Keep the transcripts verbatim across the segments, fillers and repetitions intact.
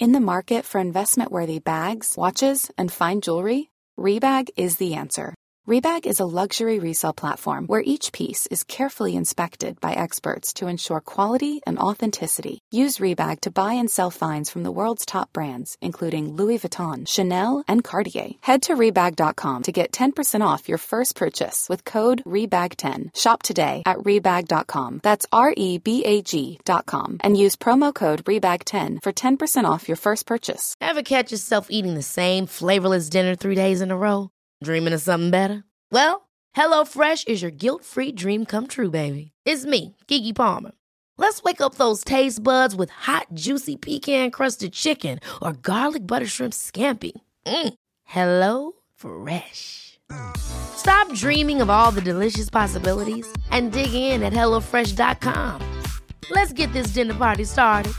In the market for investment-worthy bags, watches, and fine jewelry, Rebag is the answer. Rebag is a luxury resale platform where each piece is carefully inspected by experts to ensure quality and authenticity. Use Rebag to buy and sell finds from the world's top brands, including Louis Vuitton, Chanel, and Cartier. Head to Rebag dot com to get ten percent off your first purchase with code Rebag ten. Shop today at Rebag dot com. That's R E B A G dot com. And use promo code Rebag ten for ten percent off your first purchase. Ever catch yourself eating the same flavorless dinner three days in a row? Dreaming of something better? Well, HelloFresh is your guilt-free dream come true, baby. It's me, Keke Palmer. Let's wake up those taste buds with hot, juicy pecan-crusted chicken or garlic butter shrimp scampi. Mm. Hello Fresh. Stop dreaming of all the delicious possibilities and dig in at hello fresh dot com. Let's get this dinner party started.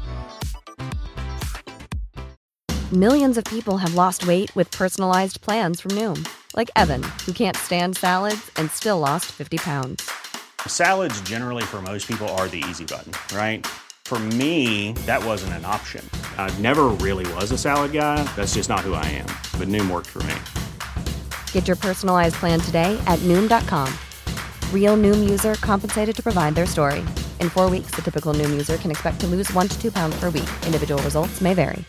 Millions of people have lost weight with personalized plans from Noom. Like Evan, who can't stand salads and still lost fifty pounds. Salads generally for most people are the easy button, right? For me, that wasn't an option. I never really was a salad guy. That's just not who I am. But Noom worked for me. Get your personalized plan today at Noom dot com. Real Noom user compensated to provide their story. In four weeks, the typical Noom user can expect to lose one to two pounds per week. Individual results may vary.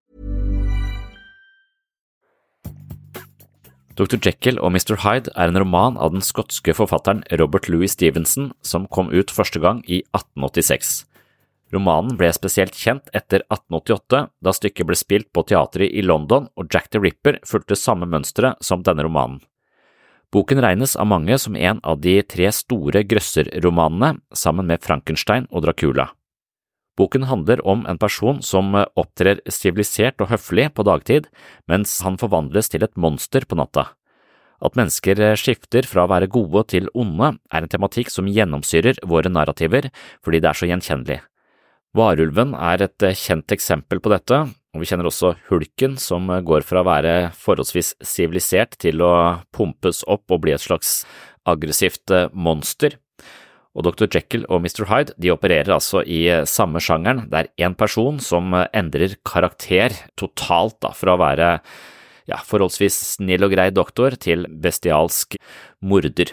doktor Jekyll og mister Hyde er en roman av den skotske forfatteren Robert Louis Stevenson som kom ut første gang i atten åttiseks. Romanen ble spesielt kjent etter atten åttiåtte, da stykket ble spilt på teatret i London og Jack the Ripper fulgte samme mønstre som denne romanen. Boken regnes av mange som en av de tre store grøsserromanene sammen med Frankenstein og Dracula. Boken handler om en person som opptrer sivilisert og høflig på dagtid, mens han forvandles til et monster på natta. At mennesker skifter fra å være gode til onde er en tematikk som gjennomsyrer våre narrativer fordi det er så gjenkjennelig. Varulven er et kjent eksempel på dette, og vi kjenner også hulken som går fra å være forholdsvis sivilisert til å pumpes opp og bli et slags aggressivt monster. Og doktor Jekyll og mister Hyde de opererer altså i samme sjangeren. Det er en person som endrer karakter totalt da, fra å være ja, forholdsvis snill og grei doktor til bestialsk morder.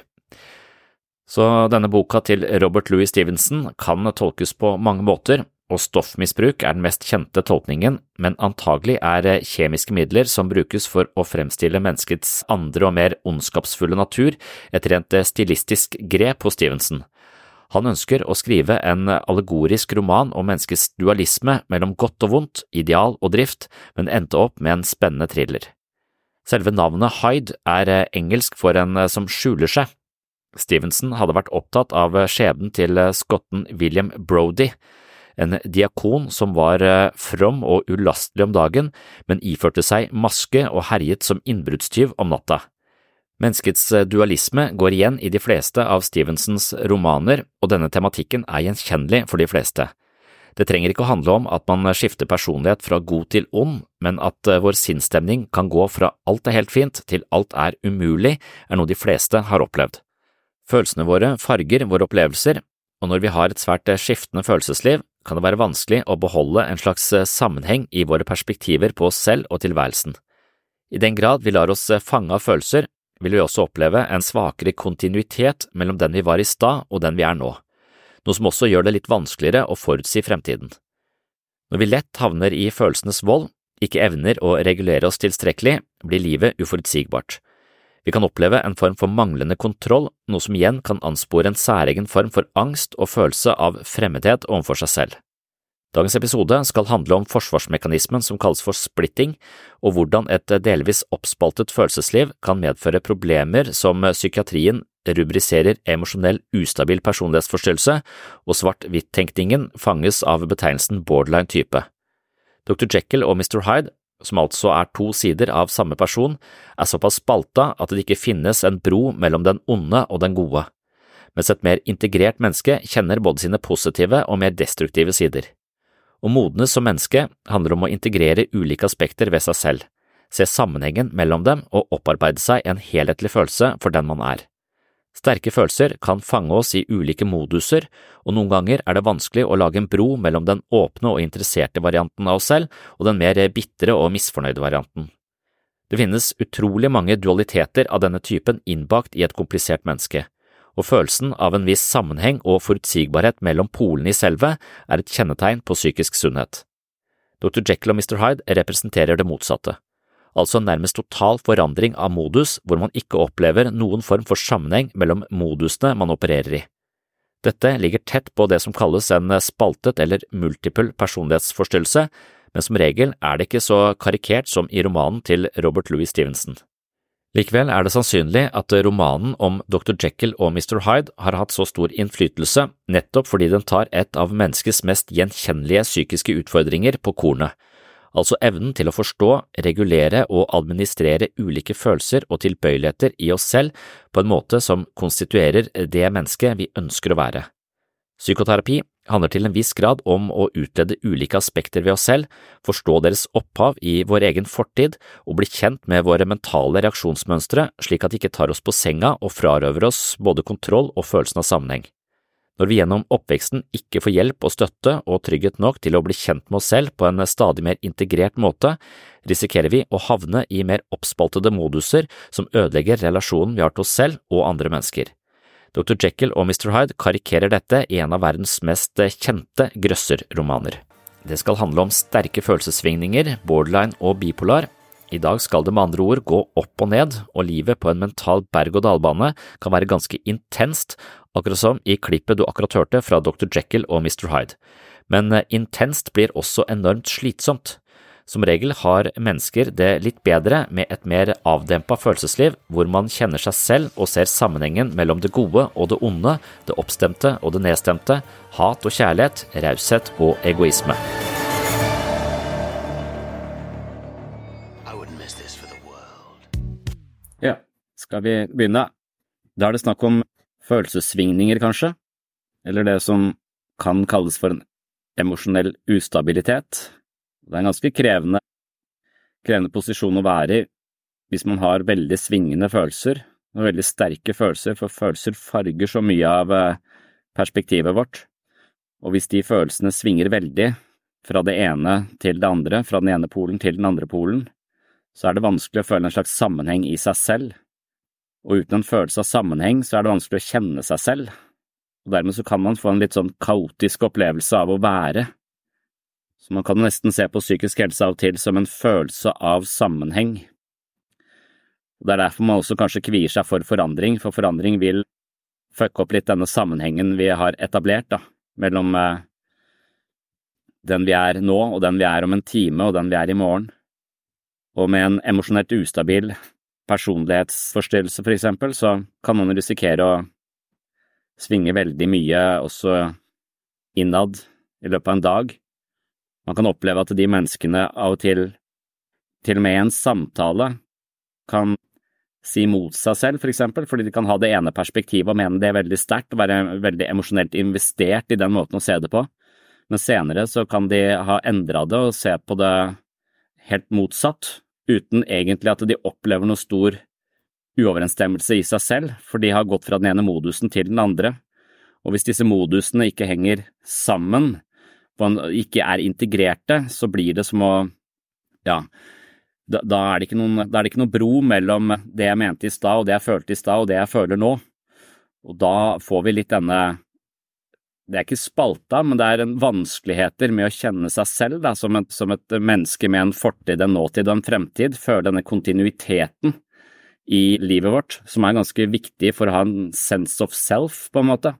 Så denne boka til Robert Louis Stevenson kan tolkes på mange måter, og stoffmisbruk er den mest kjente tolkningen, men antagelig er kjemiske midler som brukes for å fremstille menneskets andre og mer ondskapsfulle natur et rent stilistisk grep hos Stevenson. Han ønsker å skrive en allegorisk roman om menneskets dualisme mellom godt og vondt, ideal og drift, men endte opp med en spennende thriller. Selve navnet Hyde er engelsk for en som skjuler seg. Stevenson hadde vært opptatt av skjebnen til skotten William Brodie, en diakon som var from og ulastelig om dagen, men iførte seg maske og herjet som innbruddstyv om natta. Menneskets dualisme går igjen i de fleste av Stevensons romaner, og denne tematikken er gjenkjennelig for de fleste. Det trenger ikke å handle om at man skifter personlighet fra god til ond, men at vår sinnsstemning kan gå fra alt er helt fint til alt er umulig, er noe de fleste har opplevd. Følelsene våre farger våre opplevelser, og når vi har et svært skiftende følelsesliv, kan det være vanskelig å beholde en slags sammenheng i våre perspektiver på oss selv og tilværelsen. I den grad vi lar oss fange av følelser, vil vi også oppleve en svakere kontinuitet mellom den vi var i stad og den vi er nå, noe som også gjør det litt vanskeligere å forutsi fremtiden. Når vi lett havner i følelsenes vold, ikke evner å regulere oss tilstrekkelig, blir livet uforutsigbart. Vi kan oppleve en form for manglende kontroll, noe som igjen kan anspore en særegen form for angst og følelse av fremmedhet overfor seg selv. Dagens episode skal handle om forsvarsmekanismen som kalles for splitting, og hvordan et delvis oppspaltet følelsesliv kan medføre problemer som psykiatrien rubriserer emosjonell ustabil personlighetsforstyrrelse, og svart-hvitt-tenkningen fanges av betegnelsen borderline-type. doktor Jekyll og mister Hyde, som altså er to sider av samme person, er såpass spalta at det ikke finnes en bro mellom den onde og den gode, mens et mer integrert menneske kjenner både sine positive og mer destruktive sider. Å modnes som menneske handler om å integrere ulike aspekter ved seg selv, se sammenhengen mellom dem og opparbeide seg en helhetlig følelse for den man er. Sterke følelser kan fange oss i ulike moduser, og noen ganger er det vanskelig å lage en bro mellom den åpne og interesserte varianten av oss selv og den mer bitre og misfornøyde varianten. Det finnes utrolig mange dualiteter av denne typen innbakt i et komplisert menneske, og følelsen av en viss sammenheng og forutsigbarhet mellom polene i selve er et kjennetegn på psykisk sunnhet. doktor Jekyll og mister Hyde representerer det motsatte, altså nærmest total forandring av modus hvor man ikke opplever noen form for sammenheng mellom modusene man opererer i. Dette ligger tett på det som kalles en spaltet eller multiple personlighetsforstyrrelse, men som regel er det ikke så karikert som i romanen til Robert Louis Stevenson. Likevel er det sannsynlig at romanen om doktor Jekyll og mister Hyde har hatt så stor innflytelse nettopp fordi den tar et av menneskets mest gjenkjennelige psykiske utfordringer på kornet, altså evnen til å forstå, regulere og administrere ulike følelser og tilbøyeligheter i oss selv på en måte som konstituerer det mennesket vi ønsker å være. Psykoterapi handler til en viss grad om å utlede ulike aspekter ved oss selv, forstå deres opphav i vår egen fortid og bli kjent med våre mentale reaksjonsmønstre slik at de ikke tar oss på senga og frarøver oss både kontroll og følelsen av sammenheng. Når vi gjennom oppveksten ikke får hjelp og støtte og trygghet nok til å bli kjent med oss selv på en stadig mer integrert måte, risikerer vi å havne i mer oppspaltede moduser som ødelegger relasjonen vi har til oss selv og andre mennesker. doktor Jekyll og mister Hyde karikerer dette i en av verdens mest kjente grøsserromaner. Det skal handle om sterke følelsessvingninger, borderline og bipolar. I dag skal det med andre ord gå opp og ned, og livet på en mental berg-og-dal-bane kan være ganske intenst, akkurat som i klippet du akkurat hørte fra doktor Jekyll og mister Hyde. Men intenst blir også enormt slitsomt. Som regel har mennesker det litt bedre med et mer avdempet følelsesliv, hvor man kjenner seg selv og ser sammenhengen mellom det gode og det onde, det oppstemte og det nedstemte, hat og kjærlighet, raushet og egoisme. Ja, skal vi begynne? Da er det snakk om følelsessvingninger kanskje, eller det som kan kalles for en emosjonell ustabilitet. Det er en ganske krevende, krevende posisjon å være i hvis man har veldig svingende følelser, og veldig sterke følelser, for følelser farger så mye av perspektivet vårt. Og hvis de følelsene svinger veldig fra det ene til det andre, fra den ene polen til den andre polen, så er det vanskelig å føle en slags sammenheng i seg selv. Og uten en følelse av sammenheng så er det vanskelig å kjenne seg selv, og dermed så kan man få en litt sånn kaotisk opplevelse av å være. Så man kan nesten se på psykisk helse av og til som en følelse av sammenheng. Og det er derfor man også kanskje kvier seg for forandring, for forandring vil fucke opp litt denne sammenhengen vi har etablert da, mellom eh, den vi er nå og den vi er om en time og den vi er i morgen. Og med en emosjonelt ustabil personlighetsforstyrrelse for eksempel, så kan man risikere å svinge veldig mye også innad i løpet av en dag. Man kan oppleve at de menneskene av og til, til og med i en samtale, kan si mot seg selv for eksempel, fordi de kan ha det ene perspektivet og mene det er veldig sterkt og være veldig emosjonelt investert i den måten å se det på. Men senere så kan de ha endret det og se på det helt motsatt, uten egentlig at de opplever noe stor uoverensstemmelse i seg selv, for de har gått fra den ene modusen til den andre. Og hvis disse modusene ikke henger sammen, og ikke er integrerte, så blir det som å, ja, da, da, er det ikke noen, da er det ikke noe bro mellom det jeg mente i stad, og det jeg følte i stad, og det jeg føler nå. Og da får vi litt denne, det er ikke spalta, men det er en vanskeligheter med å kjenne seg selv da, som, et, som et menneske med en fortid, en nåtid og en fremtid, føler denne kontinuiteten i livet vårt, som er ganske viktig for å ha en sense of self på en måte.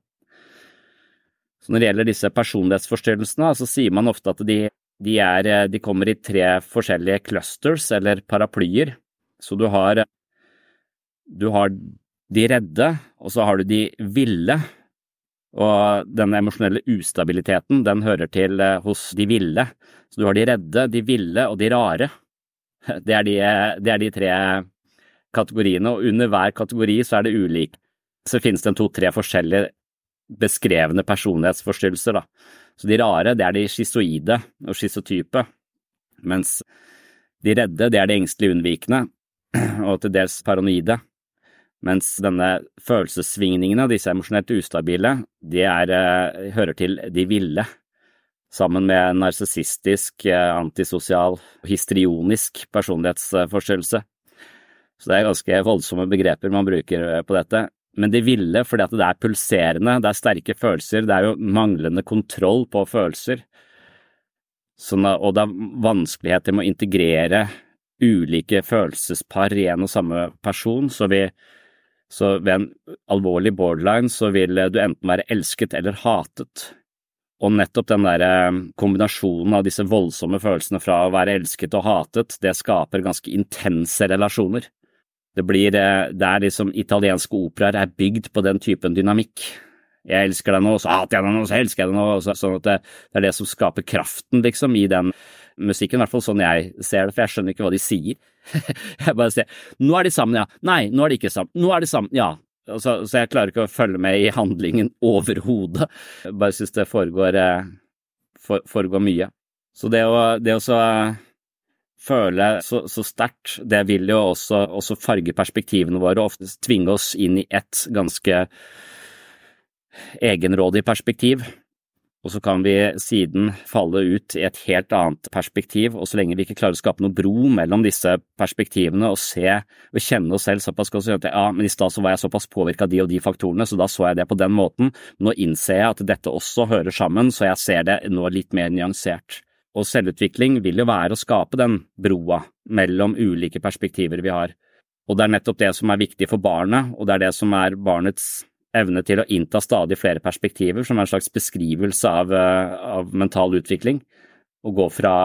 Så når det gjelder disse personlighetsforstyrrelsene, så sier man ofte at de, de, er, de kommer i tre forskjellige clusters eller paraplyer. Så du har, du har de redde, og så har du de ville, og denne emosjonelle ustabiliteten, den hører til hos de ville. Så du har de redde, de ville og de rare. Det er de, det er de tre kategoriene, og under hver kategori så er det ulik. Så finnes det en to-tre forskjellige beskrevne personlighetsforstyrrelser da. Så de rare, det er de schizoide og schizotype, mens de redde, det er de engstelige unnvikende, og til dels paranoide. mens denne følelsessvingningene, disse emosjonelt ustabile, de er, hører til de ville, sammen med narsissistisk, antisosial, histrionisk personlighetsforstyrrelse. Så det er ganske voldsomme begreper man bruker på dette. Men de ville fordi at det er pulserende, det er sterke følelser, det er jo manglende kontroll på følelser. Sånn, og det er vanskeligheter med å integrere ulike følelsespar i en og samme person, så, vi, så ved en alvorlig borderline så vil du enten være elsket eller hatet. Og nettopp den der kombinasjonen av disse voldsomme følelsene fra å være elsket og hatet, det skaper ganske intense relasjoner. Det blir, det er liksom italienske operaer er bygd på den typen dynamikk. Jeg elsker deg nå, så hater jeg deg nå, så elsker jeg deg nå, så, sånn at det, det er det som skaper kraften liksom i den musikken, i hvert fall sånn jeg ser det, for jeg skjønner ikke hva de sier. Jeg bare sier, nå er de sammen, ja. Nei, nå er de ikke sammen. Nå er de sammen, ja. Så, så jeg klarer ikke å følge med i handlingen overhodet. Jeg bare synes det foregår, for, foregår mye. Så det å, det å så føle så, så sterkt, det vil jo også, også farge perspektivene våre, og ofte tvinge oss inn i et ganske egenrådig perspektiv. Og så kan vi siden falle ut i et helt annet perspektiv, og så lenge vi ikke klarer å skape noe bro mellom disse perspektivene og se og kjenne oss selv såpass godt, så at ja, men i sted så var jeg såpass påvirket av de og de faktorene, så da så jeg det på den måten. Nå innser jeg at dette også hører sammen, så jeg ser det nå litt mer nyansert. Og selvutvikling vil jo være å skape den broa mellom ulike perspektiver vi har. Og det er nettopp det som er viktig for barnet, og det er det som er barnets evne til å innta stadig flere perspektiver, som er en slags beskrivelse av, av mental utvikling, og gå fra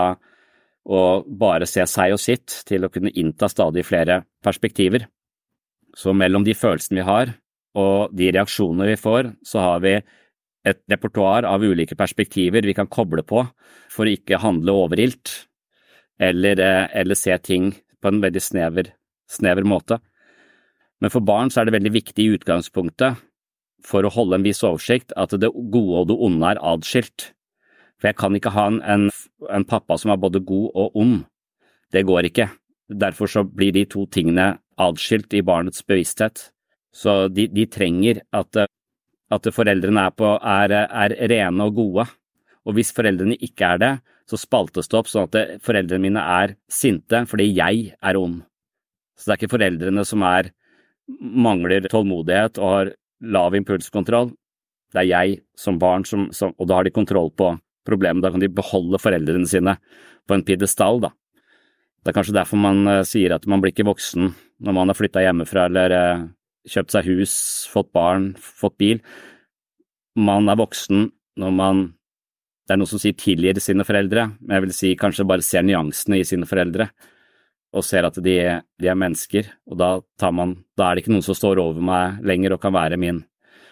å bare se seg og sitt til å kunne innta stadig flere perspektiver. Så mellom de følelsene vi har, og de reaksjonene vi får, så har vi et repertoar av ulike perspektiver vi kan koble på for å ikke handle overilt, eller, eller se ting på en veldig snever, snever måte. Men for barn så er det veldig viktig i utgangspunktet for å holde en viss oversikt at det gode og det onde er adskilt. For jeg kan ikke ha en, en, en pappa som er både god og ond. Det går ikke. Derfor så blir de to tingene adskilt i barnets bevissthet. Så de, de trenger at at foreldrene er, på, er, er rene og gode, og hvis foreldrene ikke er det, så spaltes det opp sånn at foreldrene mine er sinte fordi jeg er ond. Så det er ikke foreldrene som er, mangler tålmodighet og har lav impulskontroll, det er jeg som barn, som, som, og da har de kontroll på problemet, da kan de beholde foreldrene sine på en piedestal da. Det er kanskje derfor man uh, sier at man blir ikke voksen når man har flyttet hjemmefra, eller uh, kjøpt seg hus, fått barn, fått bil. Man er voksen når man, det er noe som sier tilgir sine foreldre, men jeg vil si kanskje bare ser nyansene i sine foreldre, og ser at de, de er mennesker, og da, tar man, da er det ikke noen som står over meg lenger og kan være min,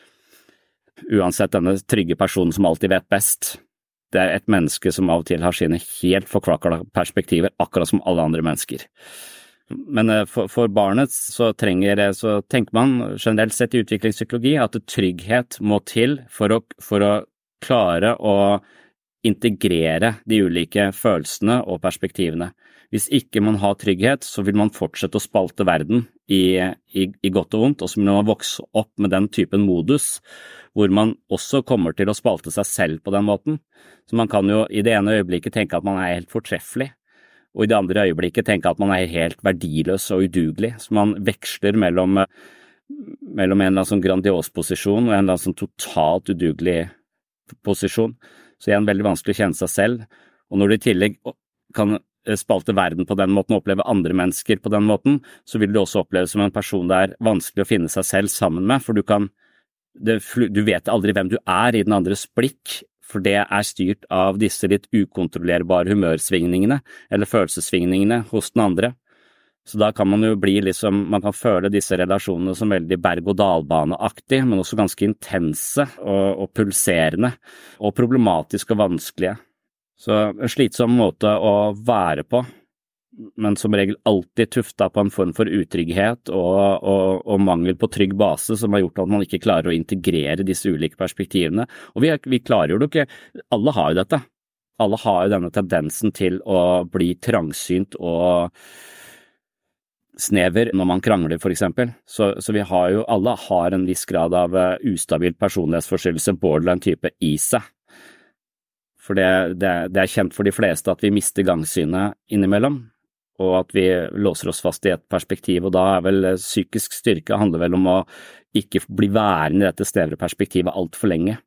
uansett denne trygge personen som alltid vet best. Det er et menneske som av og til har sine helt forkvakla perspektiver, akkurat som alle andre mennesker. Men for, for barnet så, trenger, så tenker man generelt sett i utviklingspsykologi at trygghet må til for å, for å klare å integrere de ulike følelsene og perspektivene. Hvis ikke man har trygghet, så vil man fortsette å spalte verden i, i, i godt og vondt, og så vil man vokse opp med den typen modus, hvor man også kommer til å spalte seg selv på den måten. Så man kan jo i det ene øyeblikket tenke at man er helt fortreffelig, og i det andre øyeblikket tenke at man er helt verdiløs og udugelig, så man veksler mellom, mellom en eller annen sånn grandios posisjon og en eller annen sånn totalt udugelig posisjon. Så igjen veldig vanskelig å kjenne seg selv, og når du i tillegg kan spalte verden på den måten og oppleve andre mennesker på den måten, så vil du også oppleve som en person det er vanskelig å finne seg selv sammen med, for du kan, det, du vet aldri hvem du er i den andres blikk, for det er styrt av disse litt ukontrollerbare humørsvingningene, eller følelsesvingningene hos den andre. Så da kan man jo bli liksom, man kan føle disse relasjonene som veldig berg- og dalbaneaktige, men også ganske intense og, og pulserende, og problematiske og vanskelige. Så en slitsom måte å være på, men som regel alltid tuftet på en form for utrygghet og, og, og mangel på trygg base som har gjort at man ikke klarer å integrere disse ulike perspektivene. Og vi, vi klarer jo det ikke, alle har jo dette. Alle har jo denne tendensen til å bli trangsynt og snever når man krangler for eksempel. Så, så vi har jo, alle har en viss grad av uh, ustabil personlighetsforstyrrelse, borderline type i seg. For det, det, det er kjent for de fleste at vi mister gangsynet innimellom, og at vi låser oss fast i et perspektiv, og da er vel psykisk styrke handler vel om å ikke bli værende i dette snevre perspektivet alt for lenge.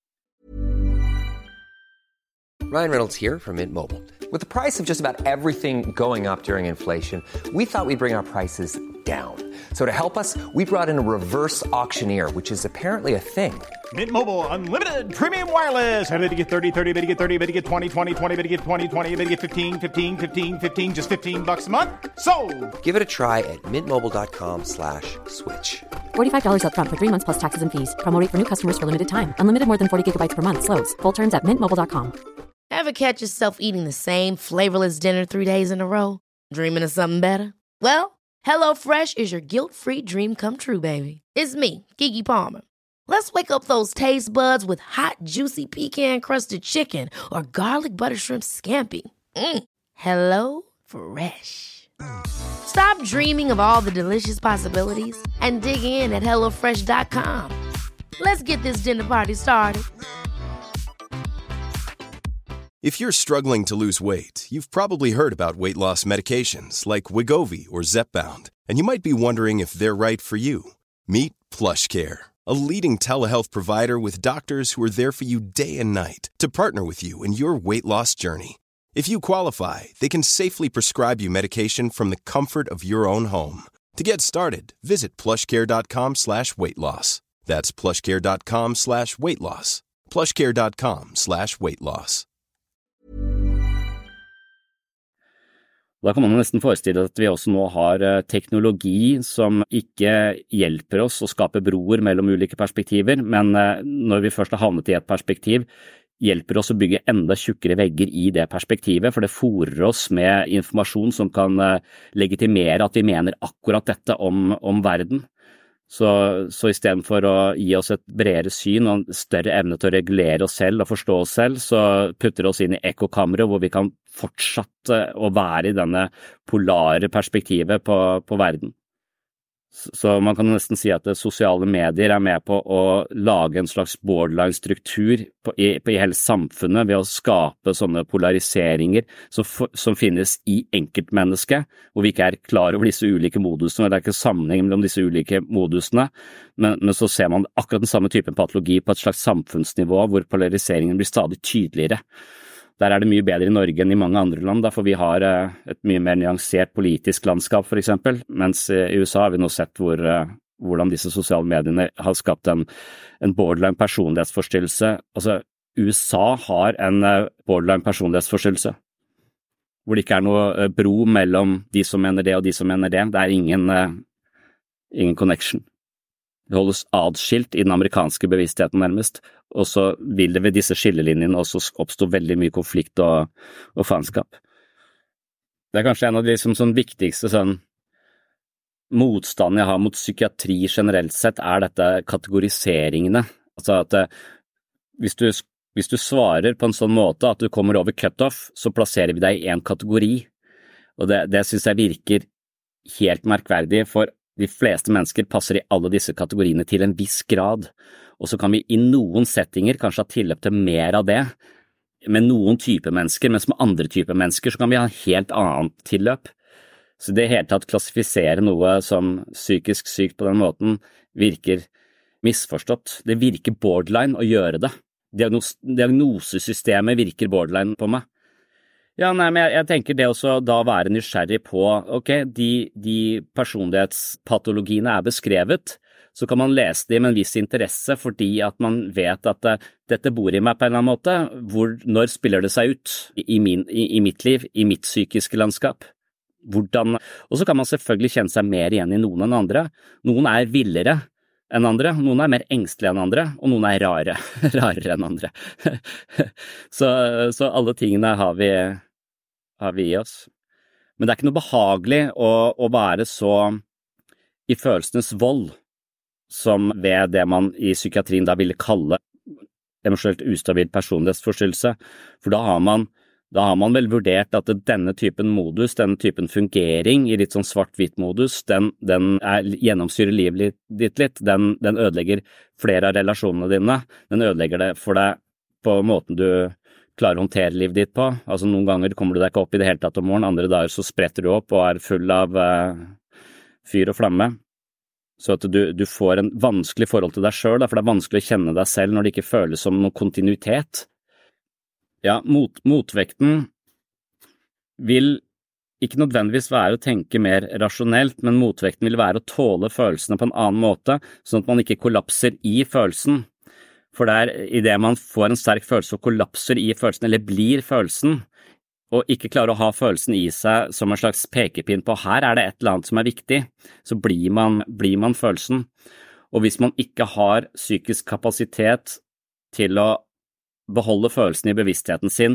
Ryan Reynolds here from Mint Mobile. With the price of just about everything going up during inflation, we thought we'd bring our prices down. So to help us, we brought in a reverse auctioneer, which is apparently a thing. Mint Mobile Unlimited Premium Wireless. How to get thirty, thirty, how to get thirty, how to get twenty, twenty, twenty, how to get twenty, twenty, how to get fifteen, fifteen, fifteen, fifteen, just fifteen bucks a month? Sold! Give it a try at mintmobile.com slash switch. forty-five dollars up front for three months plus taxes and fees. Promo rate for new customers for limited time. Unlimited more than forty gigabytes per month. Slows full terms at mint mobile dot com. Ever catch yourself eating the same flavorless dinner three days in a row? Dreaming of something better? Well, HelloFresh is your guilt-free dream come true, baby. It's me, Keke Palmer. Let's wake up those taste buds with hot, juicy pecan-crusted chicken or garlic butter shrimp scampi. Mm. Hello Fresh. Stop dreaming of all the delicious possibilities and dig in at hello fresh dot com. Let's get this dinner party started. If you're struggling to lose weight, you've probably heard about weight loss medications like Wegovy or Zepbound, and you might be wondering if they're right for you. Meet PlushCare, a leading telehealth provider with doctors who are there for you day and night to partner with you in your weight loss journey. If you qualify, they can safely prescribe you medication from the comfort of your own home. To get started, visit plushcare.com slash weight loss. That's plushcare.com slash weight loss. plushcare.com slash weight loss. Da kan man nesten forestille at vi også nå har teknologi som ikke hjelper oss å skape broer mellom ulike perspektiver, men når vi først har havnet i et perspektiv, hjelper oss å bygge enda tjukkere vegger i det perspektivet, for det fôrer oss med informasjon som kan legitimere at vi mener akkurat dette om, om verden. Så, så i stedet for å gi oss et bredere syn og en større evne til å regulere oss selv og forstå oss selv, så putter vi oss inn i ekkokammeret hvor vi kan fortsette å være i denne polare perspektivet på, på verden. Så man kan nesten si at sosiale medier er med på å lage en slags borderline-struktur på, i, på i hele samfunnet ved å skape sånne polariseringer som, som finnes i enkeltmennesket, hvor vi ikke er klar over disse ulike modusene. Det er ikke sammenheng mellom disse ulike modusene, men, men så ser man akkurat den samme typen patologi på et slags samfunnsnivå, hvor polariseringen blir stadig tydeligere. Der er det mye bedre i Norge enn i mange andre land, da, for vi har et mye mer nyansert politisk landskap for eksempel, mens i U S A har vi nå sett hvor, hvordan disse sosiale mediene har skapt en, en borderline personlighetsforstyrrelse. Altså, U S A har en borderline personlighetsforstyrrelse, hvor det ikke er noe bro mellom de som mener det og de som mener det. Det er ingen, ingen connection. Det holdes adskilt i den amerikanske bevisstheten nærmest, og så vil det ved disse skillelinjene også oppstå veldig mye konflikt og, og faenskap. Det er kanskje en av de liksom, sånn, viktigste sånn, motstanden jeg har mot psykiatri generelt sett, er dette kategoriseringene. Altså at hvis du, hvis du svarer på en sånn måte at du kommer over cut-off, så plasserer vi deg i en kategori, og det, det synes jeg virker helt merkverdig, for de fleste mennesker passer i alle disse kategoriene til en viss grad, og så kan vi i noen settinger kanskje ha tilløp til mer av det, med noen type mennesker, mens med andre type mennesker så kan vi ha en helt annen tilløp. Så det hele tatt klassifisere noe som psykisk sykt på den måten virker misforstått. Det virker borderline å gjøre det. Diagnos- diagnosesystemet virker borderline på meg. Ja, nei, men jeg, jeg tenker det også da være nysgjerrig på, ok, de, de personlighetspatologiene er beskrevet, så kan man lese dem med en viss interesse fordi at man vet at uh, dette bor i meg på en eller annen måte. Hvor, når spiller det seg ut i, i, min, i, i mitt liv, i mitt psykiske landskap? Hvordan? Og så kan man selvfølgelig kjenne seg mer igjen i noen enn andre. Noen er villere enn andre, noen er mer engstelige enn andre, og noen er rare, rarere enn andre. så, så alle tingene har vi, har vi i oss. Men det er ikke noe behagelig å, å være så i følelsenes vold, som ved det man i psykiatrien da ville kalle emosjonelt ustabil personlighetsforstyrrelse, for da har man da har man vel vurdert at denne typen modus, denne typen fungering i litt sånn svart-hvitt modus, den, den er, gjennomsyrer livet ditt litt, den, den ødelegger flere av relasjonene dine, den ødelegger det for deg på måten du klarer å håndtere livet ditt på. Altså noen ganger kommer du deg ikke opp i det hele tatt om morgenen, andre dager så spretter du opp og er full av uh, fyr og flamme. Så at du, du får en vanskelig forhold til deg selv, for det er vanskelig å kjenne deg selv når det ikke føles som noen kontinuitet. Ja, mot, motvekten vil ikke nødvendigvis være å tenke mer rasjonelt, men motvekten vil være å tåle følelsene på en annen måte, sånn at man ikke kollapser i følelsen. For det er i det man får en sterk følelse og kollapser i følelsen, eller blir følelsen, og ikke klarer å ha følelsen i seg som en slags pekepinn på her er det et eller annet som er viktig, så blir man, blir man følelsen. Og hvis man ikke har psykisk kapasitet til å beholde følelsen i bevisstheten sin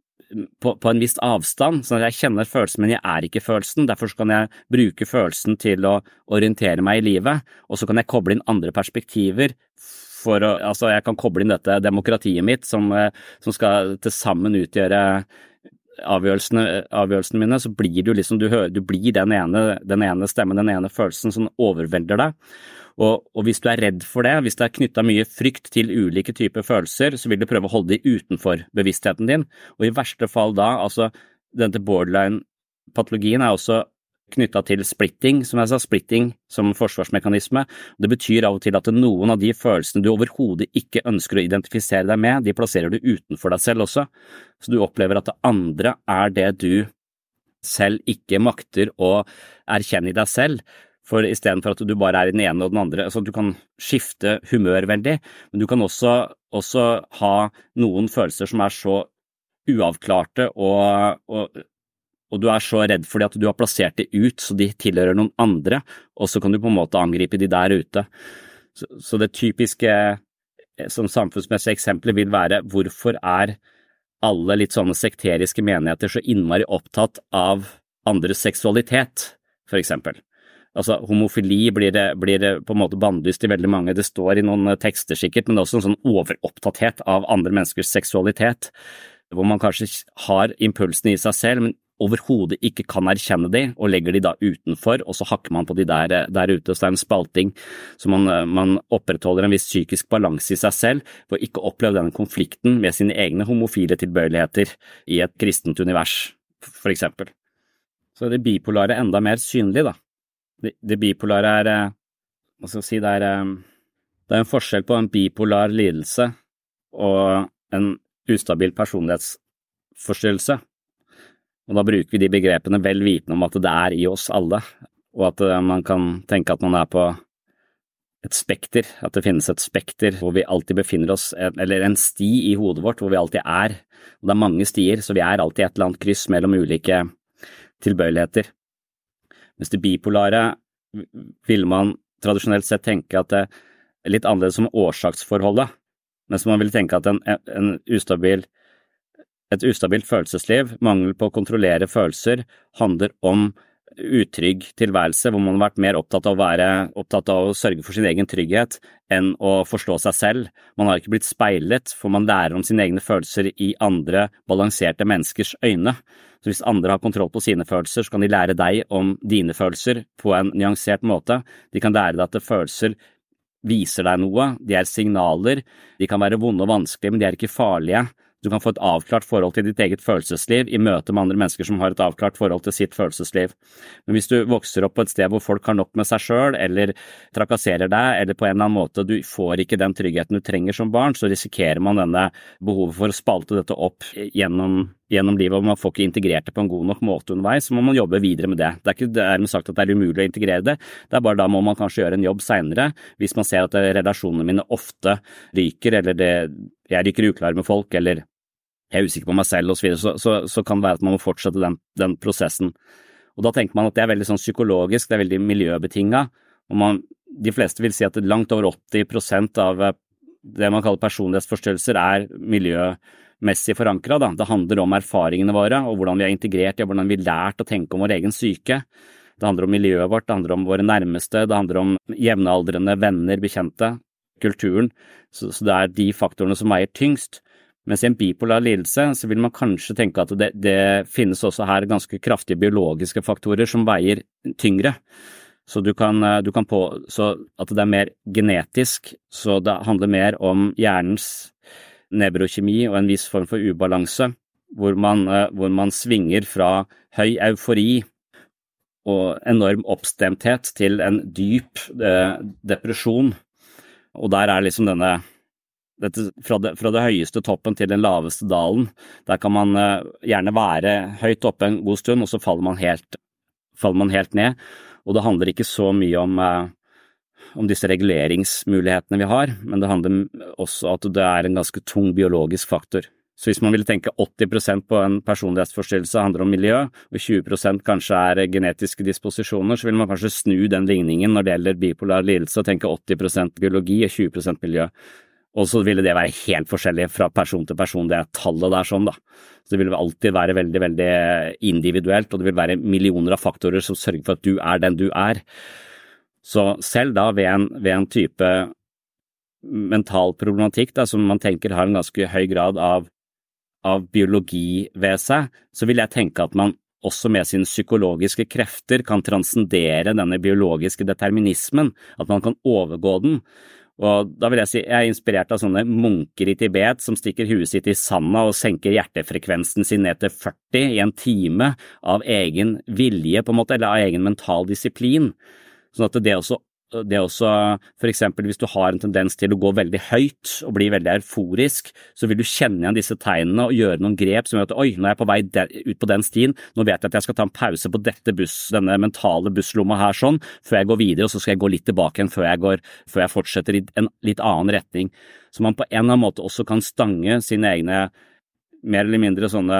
på, på en viss avstand, sånn at jeg kjenner følelsen, men jeg er ikke følelsen, derfor kan jeg bruke følelsen til å orientere meg i livet, og så kan jeg koble inn andre perspektiver, for å, altså jeg kan koble inn dette demokratiet mitt, som, som skal til sammen utgjøre avgjørelsene, avgjørelsene mine, så blir du liksom, du, hører, du blir den ene, den ene stemmen, den ene følelsen som overvelder deg. Og, og hvis du er redd for det, hvis det er knyttet mye frykt til ulike typer følelser, så vil du prøve å holde de utenfor bevisstheten din. Og i verste fall da, altså denne borderline-patologien er også knyttet til splitting, som jeg sa, splitting som forsvarsmekanisme. Det betyr av og til at noen av de følelsene du overhodet ikke ønsker å identifisere deg med, de plasserer du utenfor deg selv også. Så du opplever at det andre er det du selv ikke makter å erkjenne i deg selv. For i stedet for at du bare er i den ene og den andre, altså du kan skifte humør veldig, men du kan også, også ha noen følelser som er så uavklarte, og, og, og du er så redd fordi at du har plassert det ut, så de tilhører noen andre, og så kan du på en måte angripe de der ute. Så, så det typiske som samfunnsmessige eksempler vil være, hvorfor er alle litt sånne sekteriske menigheter så innmari opptatt av andres seksualitet, for eksempel? Altså, homofili blir, blir på en måte bannlyst i veldig mange, det står i noen tekster sikkert, men det er også en sånn overopptatthet av andre menneskers seksualitet, hvor man kanskje har impulsene i seg selv, men overhodet ikke kan erkjenne de, og legger de da utenfor, og så hakker man på de der, der ute, så det er en spalting, så man, man opprettholder en viss psykisk balanse i seg selv, for å ikke oppleve denne konflikten med sine egne homofile tilbøyeligheter i et kristent univers, for eksempel. Så det bipolare er enda mer synlig da. Det, det bipolare er, hva skal jeg si, det er, det er en forskjell på en bipolar lidelse og en ustabil personlighetsforstyrrelse. Og da bruker vi de begrepene vel vitende om at det er i oss alle, og at man kan tenke at man er på et spekter, at det finnes et spekter hvor vi alltid befinner oss, eller en sti i hodet vårt hvor vi alltid er. Og det er mange stier, så vi er alltid et eller annet kryss mellom ulike tilbøyeligheter. Mens det bipolare vil man tradisjonelt sett tenke at det er litt annerledes som årsaksforholdet, mens man vil tenke at en, en ustabil, et ustabilt følelsesliv, mangel på å kontrollere følelser, handler om utrygg tilværelse, hvor man har vært mer opptatt av å være opptatt av å sørge for sin egen trygghet enn å forstå seg selv. Man har ikke blitt speilet, for man lærer om sine egne følelser i andre balanserte menneskers øyne. Så hvis andre har kontroll på sine følelser, så kan de lære deg om dine følelser på en nyansert måte. De kan lære deg at følelser viser deg noe, de er signaler, de kan være vonde og vanskelige, men de er ikke farlige. Du kan få et avklart forhold til ditt eget følelsesliv i møte med andre mennesker som har et avklart forhold til sitt følelsesliv. Men hvis du vokser opp på et sted hvor folk har nok med seg selv, eller trakasserer deg, eller på en eller annen måte du får ikke den tryggheten du trenger som barn, så risikerer man denne behovet for å spalte dette opp gjennom, gjennom livet, og man får ikke integrert det på en god nok måte underveis, så må man jobbe videre med det. Det er ikke dermed sagt at det er umulig å integrere det, det er bare da må man kanskje gjøre en jobb senere, hvis man ser at relasjonene mine ofte ryker, eller det, jeg ryker uklar med folk, eller jeg er usikker på meg selv og så videre, så, så, så kan det være at man må fortsette den, den prosessen. Og da tenker man at det er veldig sånn psykologisk, det er veldig miljøbetinget, og man, de fleste vil si at langt over åtti prosent av det man kaller personlighetsforstyrrelser er miljømessig forankret. Da. Det handler om erfaringene våre, og hvordan vi er integrert i, og hvordan vi har lært å tenke om vår egen syke. Det handler om miljøet vårt, det handler om våre nærmeste, det handler om jevnaldrende, venner, bekjente, kulturen, så, så det er de faktorene som veier tyngst. Mens i en bipolar lidelse så vil man kanskje tenke at det, det finnes også her ganske kraftige biologiske faktorer som veier tyngre. Så du kan, du kan på, så at det er mer genetisk, så det handler mer om hjernens nevrokjemi og en viss form for ubalanse, hvor man, hvor man svinger fra høy eufori og enorm oppstemthet til en dyp eh, depresjon. Og der er liksom denne, dette, fra, det, fra det høyeste toppen til den laveste dalen, der kan man eh, gjerne være høyt oppe en god stund, og så faller man helt, faller man helt ned. Og det handler ikke så mye om, eh, om disse reguleringsmulighetene vi har, men det handler også at det er en ganske tung biologisk faktor. Så hvis man vil tenke åtti prosent på en personlighetsforstyrrelse handler om miljø, og tjue prosent kanskje er genetiske disposisjoner, så vil man kanskje snu den ligningen når det gjelder bipolar lidelse og tenke åtti prosent biologi og tjue prosent miljø. Og så ville det være helt forskjellig fra person til person, det er tallet der sånn da. Så det vil alltid være veldig, veldig individuelt, og det vil være millioner av faktorer som sørger for at du er den du er. Så selv da ved en, ved en type mental problematikk da, som man tenker har en ganske høy grad av av biologi ved seg, så vil jeg tenke at man også med sine psykologiske krefter kan transcendere denne biologiske determinismen, at man kan overgå den. Og da vil jeg si, jeg er inspirert av sånne munker i Tibet som stikker huet sitt i sanda og senker hjertefrekvensen sin ned til førti i en time av egen vilje på en måte, eller av egen mental disiplin. Sånn at det også Det er også, for eksempel, hvis du har en tendens til å gå veldig høyt og bli veldig euforisk, så vil du kjenne igjen disse tegnene og gjøre noen grep som gjør at, oi, nå er jeg på vei der, ut på den stien, nå vet jeg at jeg skal ta en pause på dette buss, denne mentale busslomma her sånn, før jeg går videre, og så skal jeg gå litt tilbake igjen før jeg, går, før jeg fortsetter i en litt annen retning. Så man på en eller annen måte også kan stange sine egne, mer eller mindre sånne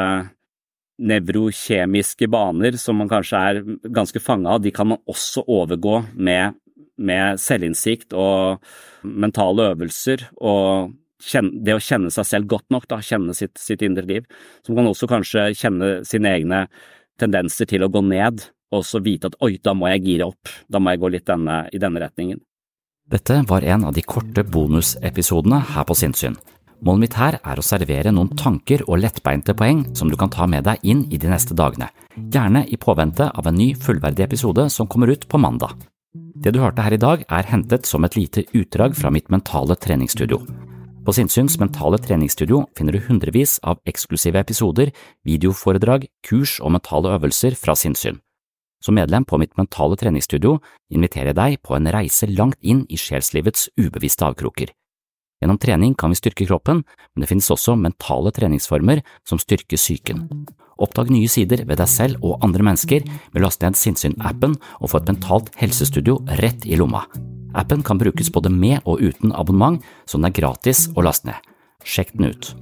nevrokjemiske baner, som man kanskje er ganske fanget av, de kan man også overgå med med selvinnsikt og mentale øvelser og kjenne, det å kjenne seg selv godt nok, da, kjenne sitt, sitt indre liv. Så man kan også kanskje kjenne sine egne tendenser til å gå ned, og så vite at oi, da må jeg gire opp, da må jeg gå litt denne, i denne retningen. Dette var en av de korte bonusepisodene her på Sinnsyn. Målet mitt her er å servere noen tanker og lettbeinte poeng som du kan ta med deg inn i de neste dagene, gjerne i påvente av en ny fullverdig episode som kommer ut på mandag. Det du hørte her i dag er hentet som et lite utdrag fra mitt mentale treningsstudio. På Sinnsyns mentale treningsstudio finner du hundrevis av eksklusive episoder, videoforedrag, kurs og mentale øvelser fra Sinnsyn. Som medlem på mitt mentale treningsstudio inviterer jeg deg på en reise langt inn i sjelslivets ubevisste avkroker. Gjennom trening kan vi styrke kroppen, men det finnes også mentale treningsformer som styrker psyken. Oppdag nye sider ved deg selv og andre mennesker ved å laste ned Sinnsyn-appen og få et mentalt helsestudio rett i lomma. Appen kan brukes både med og uten abonnement, så den er gratis å laste ned. Sjekk den ut.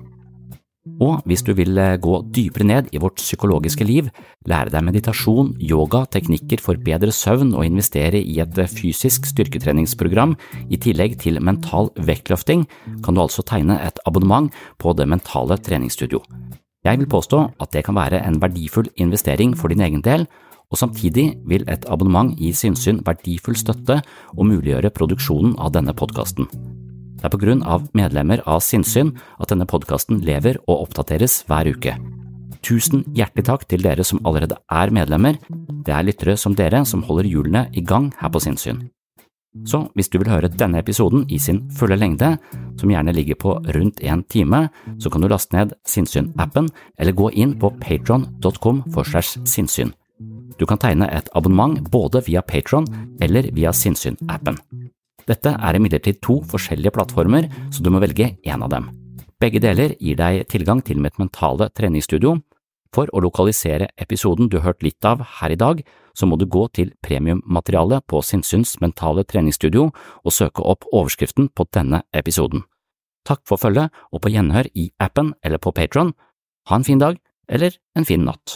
Og hvis du vil gå dypere ned i vårt psykologiske liv, lære deg meditasjon, yoga, teknikker for bedre søvn og investere i et fysisk styrketreningsprogram i tillegg til mental vektløfting, kan du altså tegne et abonnement på det mentale treningsstudio. Jeg vil påstå at det kan være en verdifull investering for din egen del, og samtidig vil et abonnement gi Sinnsyn verdifull støtte og muliggjøre produksjonen av denne podcasten. Det er på grunn av medlemmer av Sinnsyn at denne podcasten lever og oppdateres hver uke. Tusen hjertelig takk til dere som allerede er medlemmer. Det er lyttere som dere som holder hjulene i gang her på Sinnsyn. Så hvis du vil høre denne episoden i sin fulle lengde, som gjerne ligger på rundt en time, så kan du laste ned Sinnsyn-appen eller gå inn på patreon dot com slash sinnssyn. Du kan tegne et abonnement både via Patreon eller via Sinnsyn-appen. Dette er imidlertid to forskjellige plattformer, så du må velge en av dem. Begge deler gir deg tilgang til mitt mentale treningsstudio. For å lokalisere episoden du har hørt litt av her i dag, så må du gå til premiummaterialet på Sinnsyns mentale treningsstudio og søke opp overskriften på denne episoden. Takk for følget og på gjenhør i appen eller på Patreon. Ha en fin dag eller en fin natt.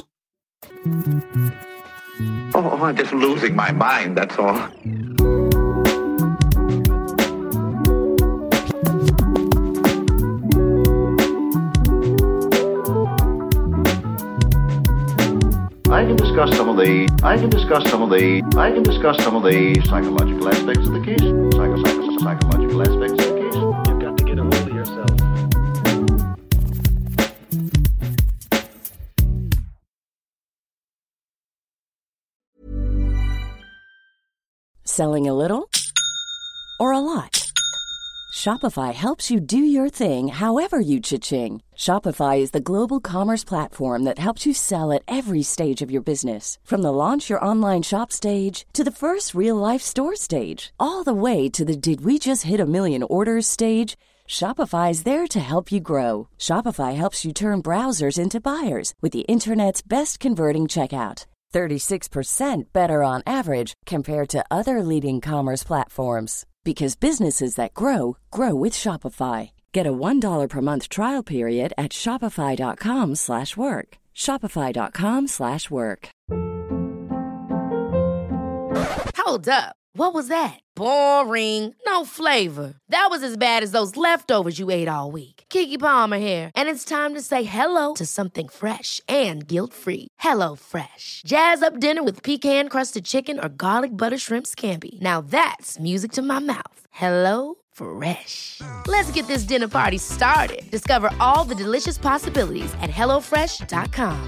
Oh, I'm just losing my mind, that's all. I can discuss some of the I can discuss some of the I can discuss some of the psychological aspects of the case. Psycho, psycho, psychological aspects of the case. You've got to get a hold of yourself. Selling a little or a lot? Shopify helps you do your thing however you cha-ching. Shopify is the global commerce platform that helps you sell at every stage of your business. From the launch your online shop stage to the first real-life store stage, all the way to the did we just hit a million orders stage. Shopify is there to help you grow. Shopify helps you turn browsers into buyers with the internet's best converting checkout. thirty-six percent better on average compared to other leading commerce platforms. Because businesses that grow, grow with Shopify. Get a one dollar per month trial period at shopify.com slash work. Shopify.com slash work. Hold up. What was that? Boring. No flavor. That was as bad as those leftovers you ate all week. Keke Palmer here, and it's time to say hello to something fresh and guilt-free. Hello Fresh. Jazz up dinner with pecan-crusted chicken or garlic butter shrimp scampi. Now that's music to my mouth. Hello Fresh. Let's get this dinner party started. Discover all the delicious possibilities at hello fresh dot com.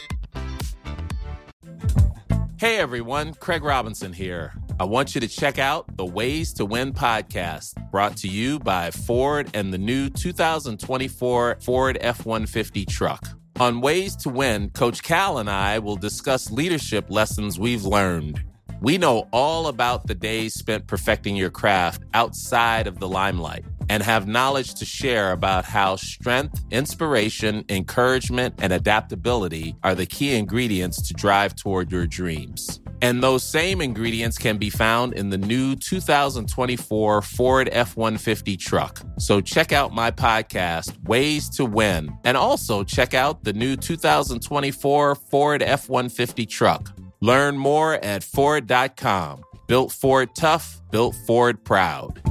Hey everyone, Craig Robinson here. I want you to check out the Ways to Win podcast, brought to you by Ford and the new two thousand twenty-four Ford F one fifty truck. On Ways to Win, Coach Cal and I will discuss leadership lessons we've learned. We know all about the days spent perfecting your craft outside of the limelight and have knowledge to share about how strength, inspiration, encouragement, and adaptability are the key ingredients to drive toward your dreams. And those same ingredients can be found in the new two thousand twenty-four Ford F one fifty truck. So check out my podcast, Ways to Win, and also check out the new two thousand twenty-four Ford F one fifty truck. Learn more at Ford dot com. Built Ford tough, built Ford proud.